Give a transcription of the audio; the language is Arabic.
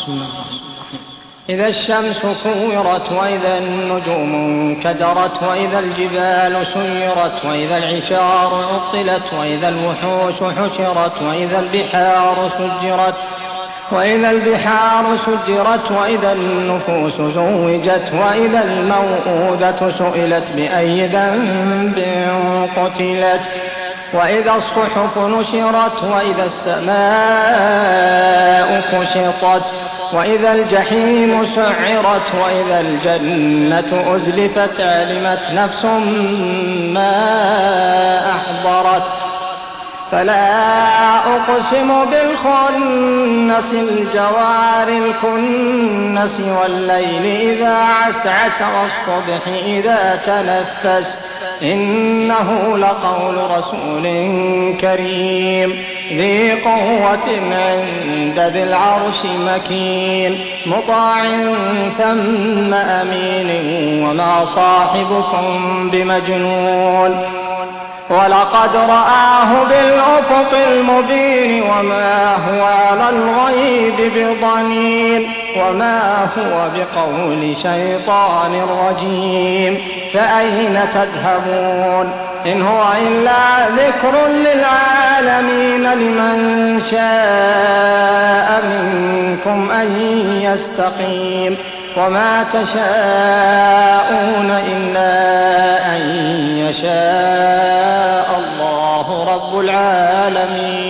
بسم الله الرحمن الرحيم. إذا الشمس كورت وإذا النجوم انكدرت وإذا الجبال سيرت وإذا العشار عطلت وإذا الوحوش حشرت وإذا البحار سجرت وإذا النفوس زوجت وإذا الموءودة سئلت بأي ذنب قتلت وإذا الصحف نشرت وإذا السماء كشطت وإذا الجحيم سعرت وإذا الجنة أزلفت علمت نفس ما أحضرت فلا أقسم بالخنس الجوار الكنس والليل إذا عسعس والصبح إذا تنفس إنه لقول رسول كريم ذي قوة عند ذي العرش مكين مطاع ثم أمين وما صاحبكم بمجنون ولقد رآه بالأفق المبين وما هو على الغيب بضنين وما هو بقول شيطان رجيم فأين تذهبون إن هو إلا ذكر للعالمين لمن شاء منكم أن يستقيم وما تشاءون إلا أن يشاء الله رب العالمين.